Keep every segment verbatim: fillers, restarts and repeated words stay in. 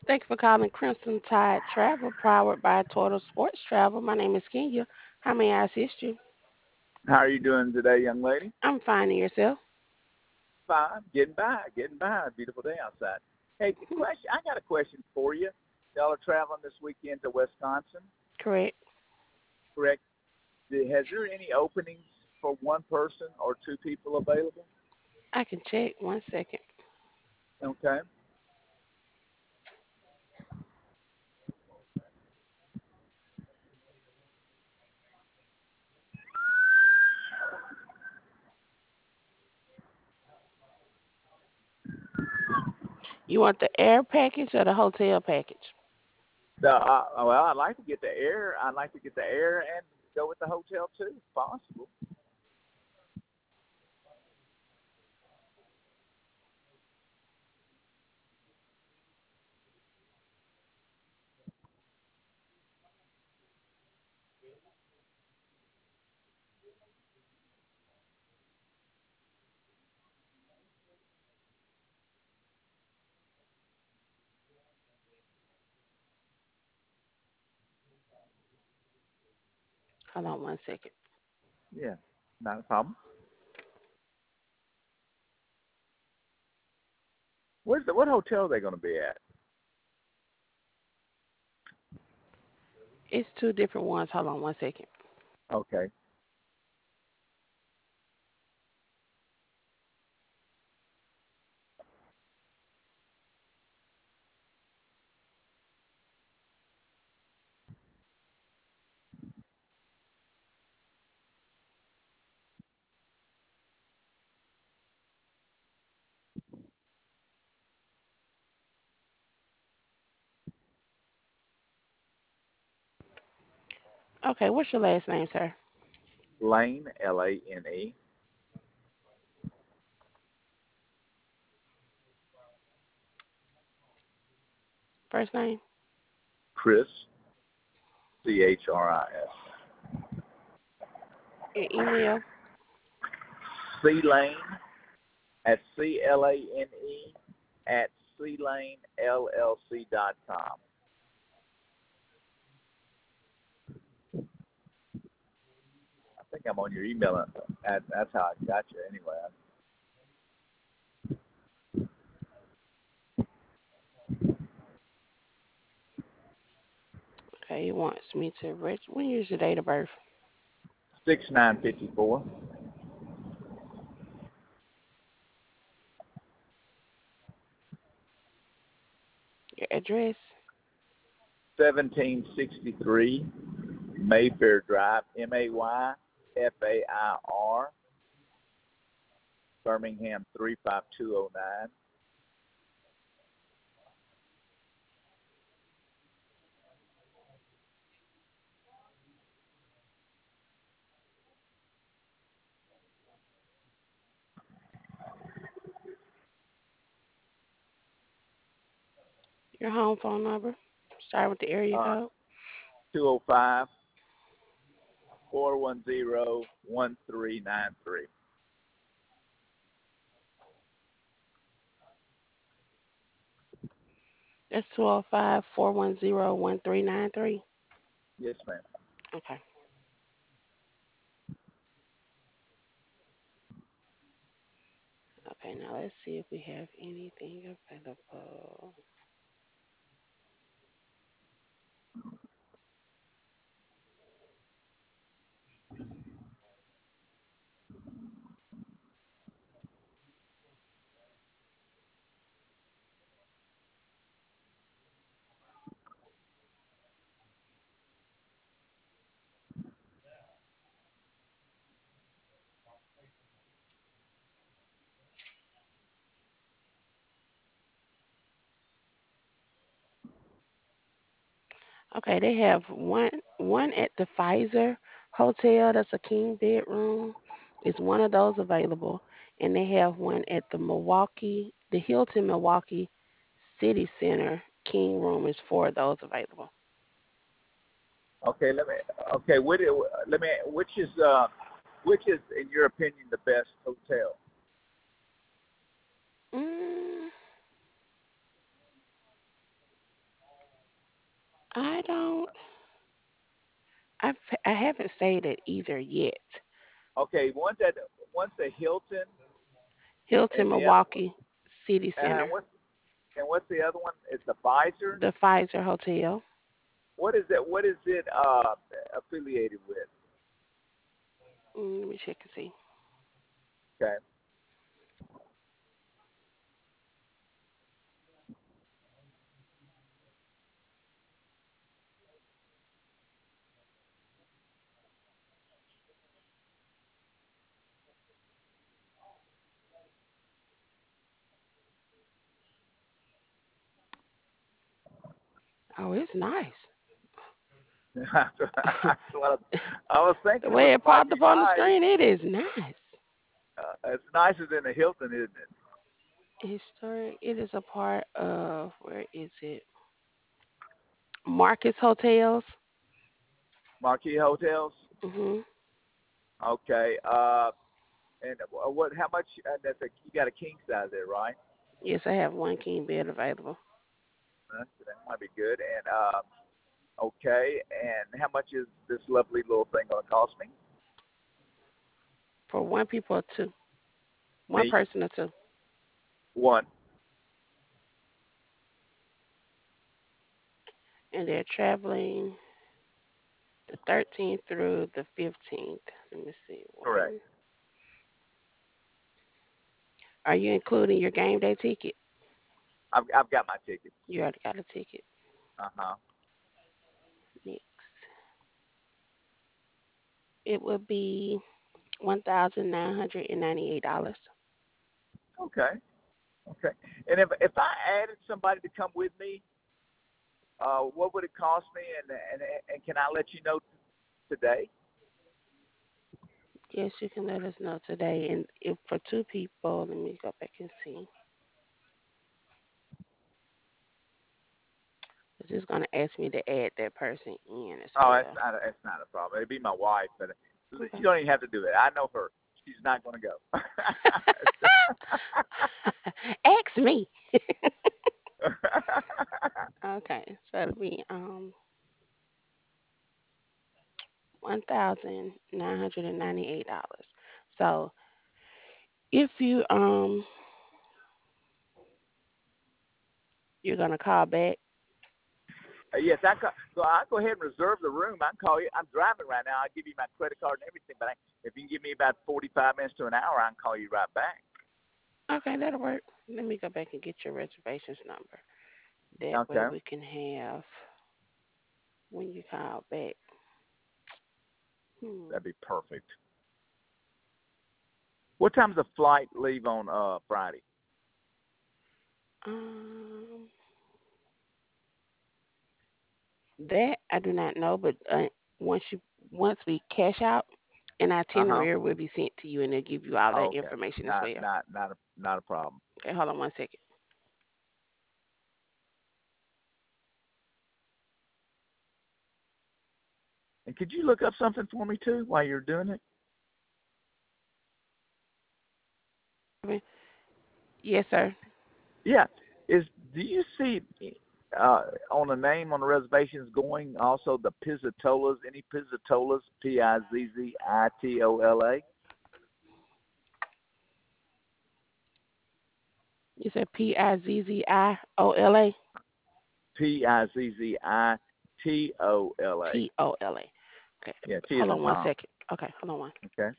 Thank you for calling Crimson Tide Travel, powered by Total Sports Travel. My name is Kenya. How may I assist you? How are you doing today, young lady? I'm fine, and yourself? Fine, getting by, getting by. Beautiful day outside. Hey, Mhm. question. I got a question for you. Y'all are traveling this weekend to Wisconsin, Correct. correct? Has there any openings for one person or two people available? I can check one second. Okay. You want the air package or the hotel package? The, uh, well, I'd like to get the air. I'd like to get the air and go with the hotel too, if possible. Hold on one second. Yeah, not a problem. Where's the what hotel are they going to be at? It's two different ones. Hold on one second. Okay. Okay, what's your last name, sir? Lane, L A N E. First name? Chris, C H R I S. Your email? C Lane at C L A N E at C Lane L L C dot com. I think I'm on your email. That, that's how I got you anyway. Okay, he wants me to reg. When is your date of birth? six nine fifty-four, Your address? seventeen sixty-three Mayfair Drive, M A Y F A I R, Birmingham three five two oh nine. Your home phone number? Start with the area Uh, code. two oh five, four one zero, one three nine three. That's two zero five, four one zero, one three nine three. Yes, ma'am. Okay. Okay, now let's see if we have anything available. Okay, they have one one at the Pfizer Hotel. That's a king bedroom. Is one of those available? And they have one at the Milwaukee, the Hilton Milwaukee City Center king room. Is four of those available? Okay, let me. Okay, what? Let me. Which is uh, which is in your opinion the best hotel? Mm, I don't. I've I haven't stayed at either yet. Okay, one's at one's the Hilton, Hilton, and the other Milwaukee City uh, Center, what's and what's the other one? It's the Pfizer. the Pfizer Hotel. What is it? What is it uh, affiliated with? Mm, let me check and see. Okay. Oh, it's nice. That's what I, I was The thinking it way was it might popped be up on the nice. screen, it is nice. Uh, it's nicer than the Hilton, isn't it? Historic. It is a part of, where is it? Marcus Hotels. Marquee Hotels. Mhm. Okay. Uh, and what? How much? Uh, that's a you got a king size there, right? Yes, I have one king bed available Uh, that might be good. And um, okay. And how much is this lovely little thing going to cost me? for one people or two. One Me, person or two. one. And they're traveling the thirteenth through the fifteenth. Let me see. Correct. One. Are you including your game day ticket? I've I've got my tickets. You already got a ticket. Uh huh. Next. It would be one thousand nine hundred and ninety-eight dollars. Okay. Okay. And if if I added somebody to come with me, uh, what would it cost me? And and and can I let you know today? Yes, you can let us know today. And if for two people, let me go back and see. It's just gonna ask me to add that person in as Oh, that's well. not a, that's not a problem. It'd be my wife, but Okay. you don't even have to do it. I know her. She's not going to go. Ask me. Okay, so it'll be um one thousand nine hundred and ninety-eight dollars. So if you um you're gonna call back. Yes, I ca- so I go ahead and reserve the room. I can call you. I'm driving right now. I'll give you my credit card and everything. But I, if you can give me about forty-five minutes to an hour, I can call you right back. Okay, that'll work. Let me go back and get your reservations number. That way Okay, we can have when you call back. Hmm. that'd be perfect. What time's the flight leave on uh Friday? Um, that I do not know, but uh, once you once we cash out, an Uh huh. itinerary will be sent to you, and they'll give you all that Okay. information as Not well. not not a not a problem. Okay, hold on one second. And could you look up something for me too while you're doing it? Yes, sir. Yeah. Is do you see uh, on the name on the reservations going also the Pizzatolas? Any Pizzatolas? P I Z Z I T O L A. You said P I Z Z I O L A P I Z Z I T O L A. T O L A. Okay, Yeah, T is hold in on one Tom. second. Okay, hold on one. Okay.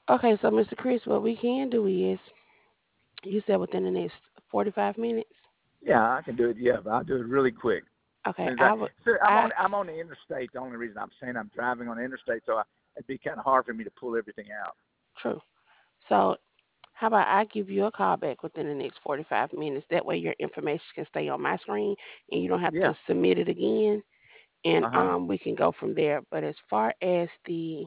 Okay, so Mister Chris, what we can do is, you said within the next forty-five minutes. Yeah, I can do it. Yeah, but I'll do it really quick. Okay, As soon as I I, would, so I'm I on I'm on the interstate. The only reason I'm saying I'm driving on the interstate, so I, it'd be kind of hard for me to pull everything out. true. So how about I give you a call back within the next forty-five minutes? That way your information can stay on my screen and you don't have Yeah. to submit it again, and Uh huh. um we can go from there. But as far as the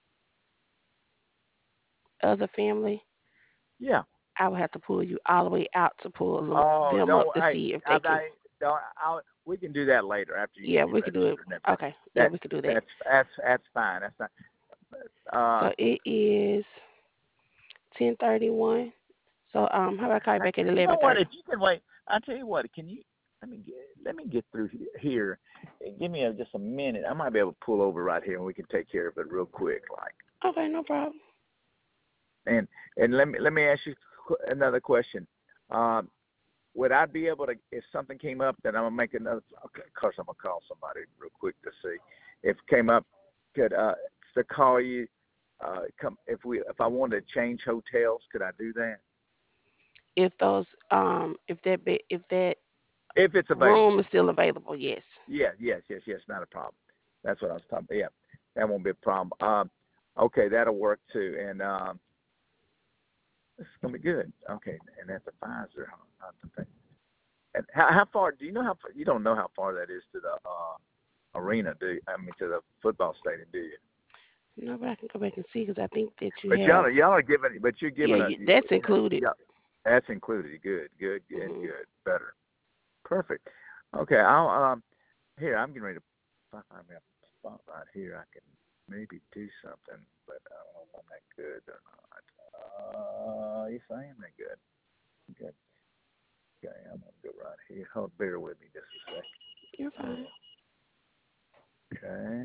other family, Yeah. I would have to pull you all the way out to pull them, Oh, them up don't. to Hey, see if I, they can. I don't. I'll, we can do that later after you Yeah, get me we could do it. registered and everything. Okay, yeah, That we could do that. that's that's that's fine. That's fine. Uh, So it is ten thirty-one. So um, how about I call you I, back at you eleven know what? thirty? If you can wait, I tell you what. Can you let me get let me get through he- here. Give me a, just a minute. I might be able to pull over right here and we can take care of it real quick. Like Okay, no problem. and and let me let me ask you qu- another question. Um, would I be able to, if something came up, that I'm gonna make another? Okay, of course I'm gonna call somebody real quick to see if it came up. Could uh to call you? Uh, come if we if I wanted to change hotels, could I do that? If those um, if that be, if that If it's available. room is still available, yes. Yeah, yes, yes, yes, not a problem. That's what I was talking about. Yeah, that won't be a problem. Um, okay, that'll work too, and um, it's gonna be good. Okay, and that's a Pfizer, huh? Not the thing. And how, how far? Do you know how? Far, you don't know how far that is to the uh, arena, do you? I mean, to the football stadium, do you? No, but I can go back and see because I think that you But y'all, have. are, y'all are giving, but you're Yeah, giving a, you, that's included. yeah, that's included. Good, good, good, Hmm. good, better, perfect. Okay, I'll um, here I'm getting ready to find me a spot right here. I can maybe do something, but I don't know if I'm that good or not. Uh, yes, I am that good. Good. Okay, I'm gonna go right here. Hold, bear with me just a second. You're fine. Okay.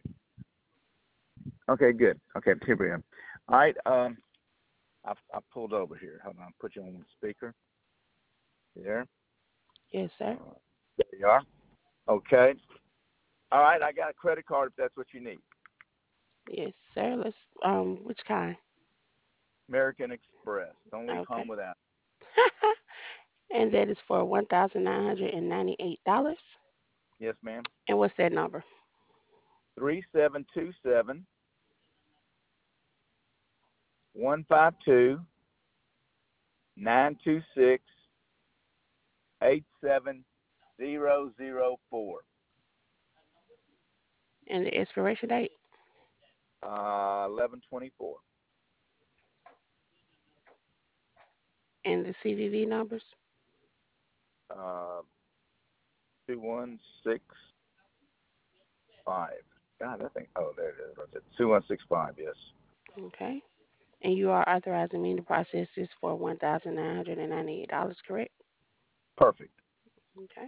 Okay, good. Okay, here we go. All right. Um, I've I pulled over here. Hold on. Put you on speaker. There. Yes, sir. Uh, there you are. Okay. All right. I got a credit card if that's what you need. Yes, sir. Let's um, which kind? American Express. Don't leave Okay. home without. And that is for one thousand nine hundred and ninety-eight dollars. Yes, ma'am. And what's that number? Three seven two seven one five two nine two six eight seven zero zero four. And the expiration date? Uh, eleven twenty four. And the C V V numbers? Uh, two one six five. God, I think. Oh, there it is. That's it. Two one six five. Yes. Okay. And you are authorizing me to process this for one thousand nine hundred and ninety-eight dollars, correct? Perfect. Okay.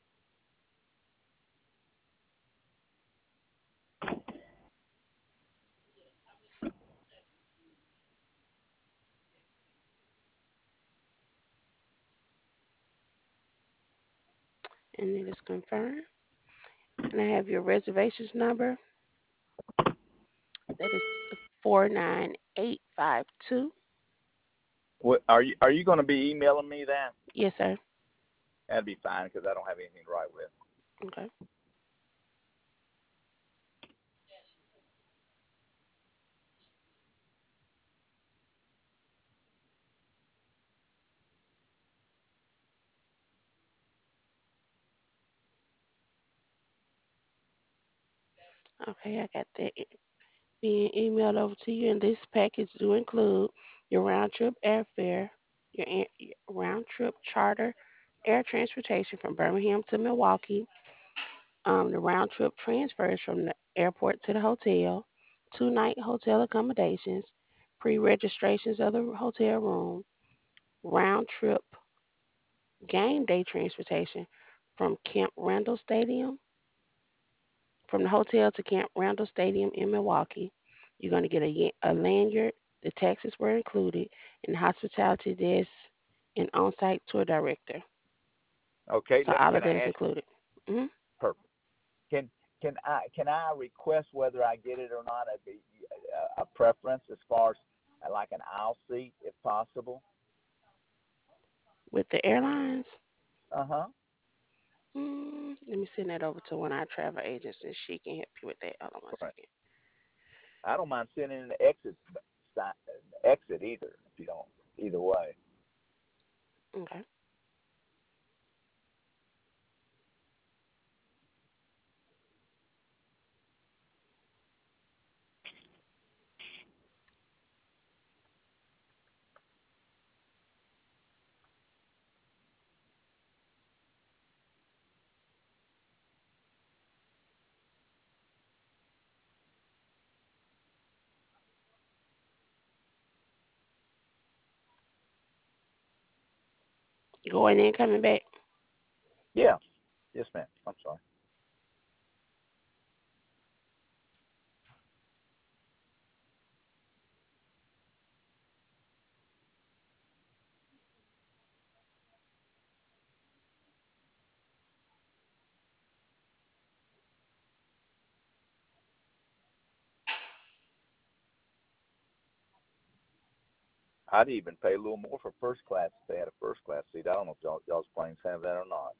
And it is confirmed. And I have your reservations number. That is four nine eight five two. What are you? Are you going to be emailing me that? Yes, sir. That'd be fine because I don't have anything to write with. Okay. Okay, I got that being emailed over to you. And this package do include your round trip airfare, your an- your round trip charter air transportation from Birmingham to Milwaukee, um, the round trip transfers from the airport to the hotel, two night hotel accommodations, pre registrations of the hotel room, round trip game day transportation from Camp Randall Stadium, from the hotel to Camp Randall Stadium in Milwaukee. You're going to get a, ye- a lanyard. The taxes were included, and hospitality desk and on site tour director. Okay. So Let, all of can that I is ask? included. Hmm. Perfect. Can can I can I request whether I get it or not? A, a preference as far as like an aisle seat if possible. With the airlines. Uh huh. Mm, let me send that over to one of our travel agents and she can help you with that. Hold on one Right. second. I don't mind sending an exit exit either if you don't. Either way. Okay. Going in, coming back. Yeah. Yes, ma'am. I'm sorry. I'd even pay a little more for first class if they had a first class seat. I don't know if y'all, y'all's planes have that or not.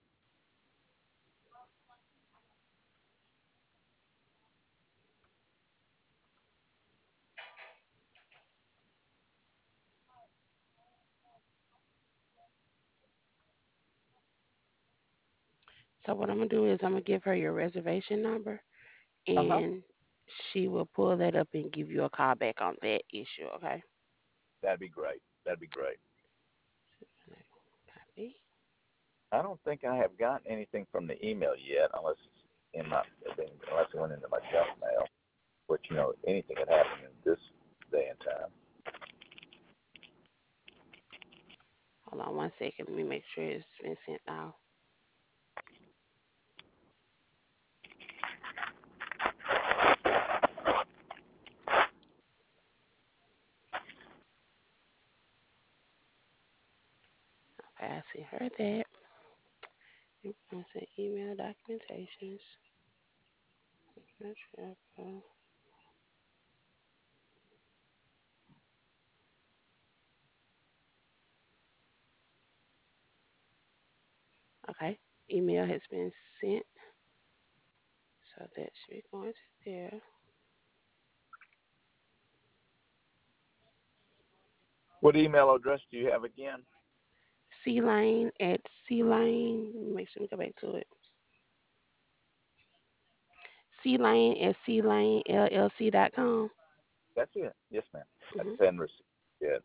So what I'm gonna do is I'm gonna give her your reservation number Uh huh. and she will pull that up and give you a call back on that issue, okay? That'd be great. That'd be great. Copy. I don't think I have gotten anything from the email yet, unless it's in my unless it went into my junk mail. But you know, anything could happen in this day and time. Hold on one second. Let me make sure it's been sent out. Okay, I see her that. I said email documentations. Okay, email has been sent, so that should be going to there. What email address do you have again? C Lane at C Lane. Make sure we go back to it. C Lane at C Lane L L C dot com. That's it. Yes, ma'am. That's Mm-hmm. send receipt. Yeah.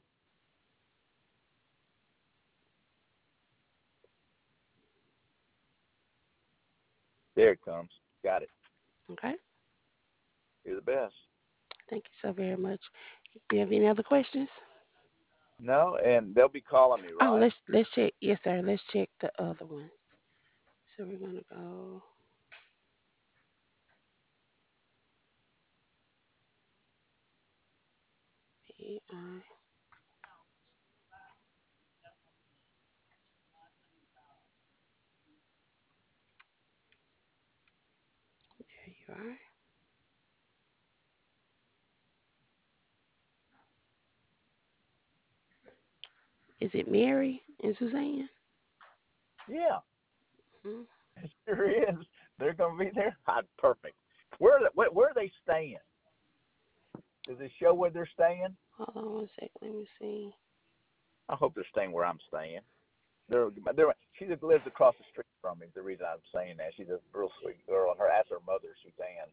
There it comes. Got it. Okay. You're the best. Thank you so very much. Do you have any other questions? No, and they'll be calling me, Oh, right? let's let's check. Yes, sir. Let's check the other one. So we're gonna go P I. There you are. Is it Mary and Suzanne? Yeah, Hmm. it sure is. They're gonna be there. Ah, perfect. Where are they, where, where are they staying? Does it show where they're staying? Hold on one second. Let me see. I hope they're staying where I'm staying. They're, they're, she just lives across the street from me. Is the reason I'm saying that. She's a real sweet girl, and her that's her mother, Suzanne.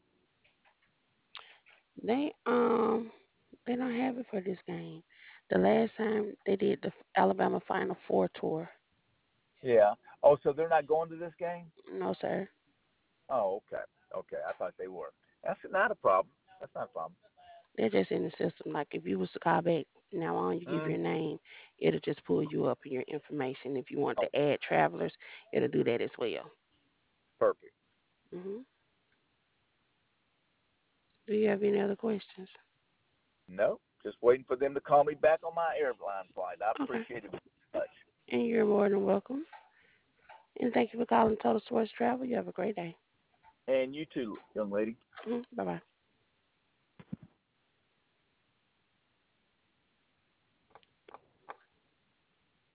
They um they don't have it for this game. The last time they did the Alabama Final Four tour. Yeah. Oh, so they're not going to this game? No, sir. Oh, okay. Okay. I thought they were. That's not a problem. That's not a problem. They're just in the system. Like if you was to call back now on, you give Mm. your name, it'll just pull you up in your information. If you want Oh, to add travelers, it'll do that as well. perfect. Hmm. Do you have any other questions? No, just waiting for them to call me back on my airline flight. I Okay. appreciate it very much. And you're more than welcome. And thank you for calling Total Source Travel. You have a great day. And you too, young lady. Hmm. Bye bye.